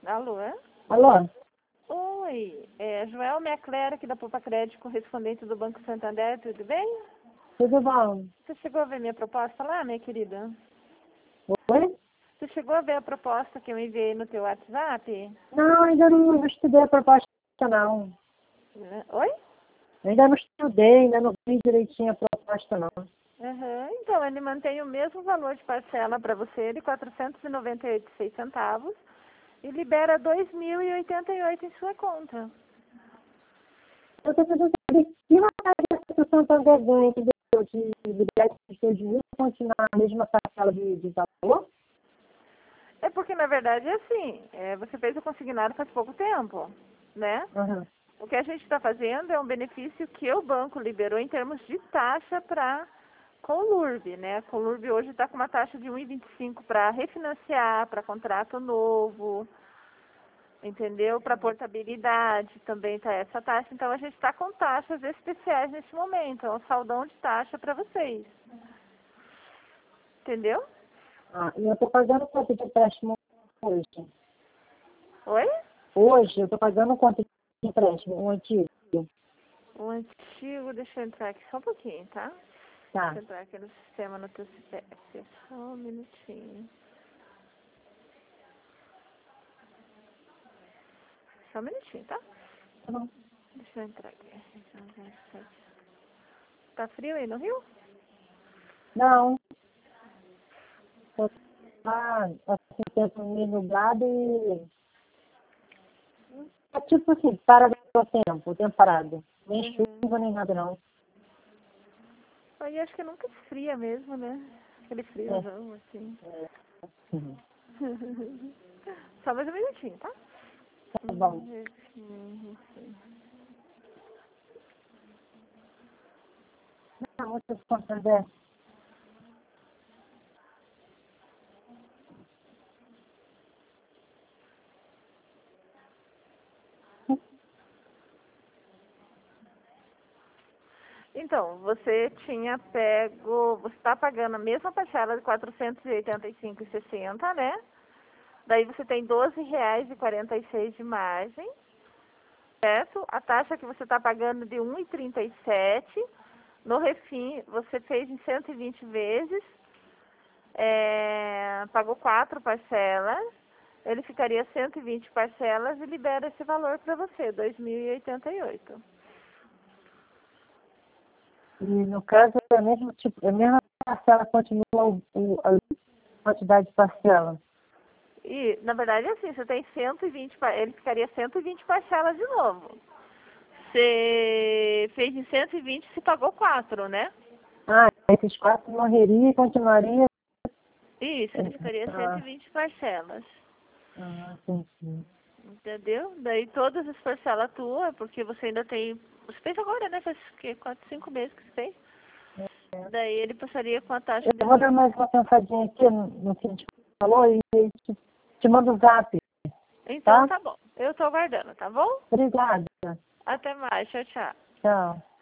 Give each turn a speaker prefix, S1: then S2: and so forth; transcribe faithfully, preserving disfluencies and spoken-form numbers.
S1: Alô?
S2: Alô?
S1: Oi, é Joel Mecler aqui da Poupa Crédito, correspondente do Banco Santander, tudo bem?
S2: Tudo bom?
S1: Você chegou a ver minha proposta lá, minha querida?
S2: Oi?
S1: Você chegou a ver a proposta que eu enviei no teu WhatsApp?
S2: Não, ainda não estudei a proposta, não.
S1: Oi?
S2: Ainda não estudei, ainda não vi direitinho a proposta, não.
S1: Uhum. Então, ele mantém o mesmo valor de parcela para você, de quatrocentos e noventa e oito e seis centavos, e libera dois mil e oitenta e oito em sua conta.
S2: Eu estou fazendo que vantagem a Santander ganha que deu de liberar esses dois mil e continuar a mesma parcela de, de valor?
S1: É porque, na verdade, é assim, é, você fez o consignado faz pouco tempo, né?
S2: Uhum.
S1: O que a gente está fazendo é um benefício que o banco liberou em termos de taxa para Colurb, né? A Colurb hoje está com uma taxa de um vírgula vinte e cinco para refinanciar, para contrato novo, entendeu? Para portabilidade também está essa taxa. Então, a gente está com taxas especiais neste momento. É um saldão de taxa para vocês. Entendeu?
S2: Ah, e eu estou pagando quanto de empréstimo hoje?
S1: Oi?
S2: Hoje eu estou pagando quanto de empréstimo? Um antigo?
S1: O antigo, deixa eu entrar aqui só um pouquinho, tá?
S2: Tá.
S1: Deixa eu entrar aqui no sistema, no teu C P F. Só um minutinho. Só um minutinho, tá?
S2: Tá bom.
S1: Deixa eu entrar aqui. Tá frio aí no Rio?
S2: Não. Ah, assim, tempo meio nublado e... É tipo assim, para o tempo, o tempo parado. Nem
S1: Uhum.
S2: chuva, nem nada, não.
S1: Aí acho que nunca esfria mesmo, né? Aquele
S2: É.
S1: friozão, assim.
S2: É. Uhum.
S1: Só mais um minutinho, tá?
S2: Tá bom.
S1: Uhum.
S2: Não, muitas contas é.
S1: Então, você tinha pego, você está pagando a mesma parcela de quatrocentos e oitenta e cinco reais e sessenta centavos, né? Daí você tem doze reais e quarenta e seis centavos de margem, certo? A taxa que você está pagando de um vírgula trinta e sete. No Refim, você fez em cento e vinte vezes, é, pagou quatro parcelas, ele ficaria cento e vinte parcelas e libera esse valor para você, dois mil e oitenta e oito.
S2: E no caso é a mesma, tipo, a mesma parcela continua o, o- a quantidade de parcela.
S1: E, na verdade, assim, você tem cento e vinte, pa- ele ficaria cento e vinte parcelas de novo. Você fez em cento e vinte, se pagou quatro, né?
S2: Ah, esses quatro morreria e continuaria.
S1: Isso, ele ficaria cento e
S2: Ah,
S1: vinte parcelas.
S2: ah, entendi.
S1: Entendeu? Daí todas as parcelas tuas, porque você ainda tem. Você fez agora, né? Faz o quê? Quatro, cinco meses que você fez. Daí ele passaria com a taxa de
S2: Eu vou dar
S1: dois.
S2: mais uma pensadinha aqui no, no que a gente falou e te, te mando o zap,
S1: Então
S2: tá?
S1: tá bom. Eu tô aguardando, tá bom?
S2: Obrigada.
S1: Até mais. Tchau, tchau.
S2: Tchau.